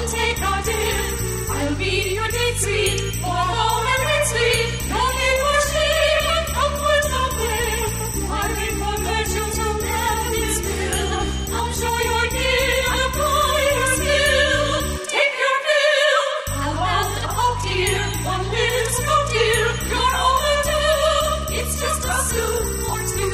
take our dear. I'll be your date sweet, for home and red sweet. No need for shame, but comfort of blame. I bring for virtue to man his will. I'll show your dear, apply your skill. Take your fill, I'll have the hope, dear. One lives, no dear, you're overdue. It's just a soup or two.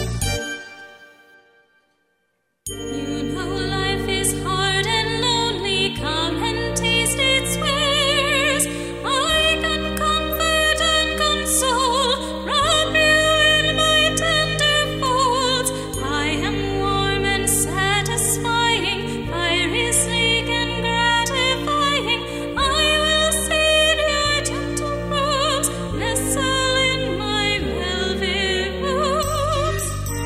You know life is hard and lonely. Come and taste its wares. I can comfort and console, wrap you in my tender folds. I am warm and satisfying, fiery, sleek and gratifying. I will seed your gentle rooms, nestle in my velvet rooms.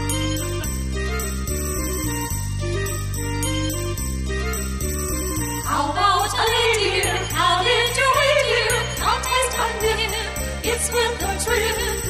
How about a lady, dear? How did you wait, dear? Come taste my dear. It's worth the trip.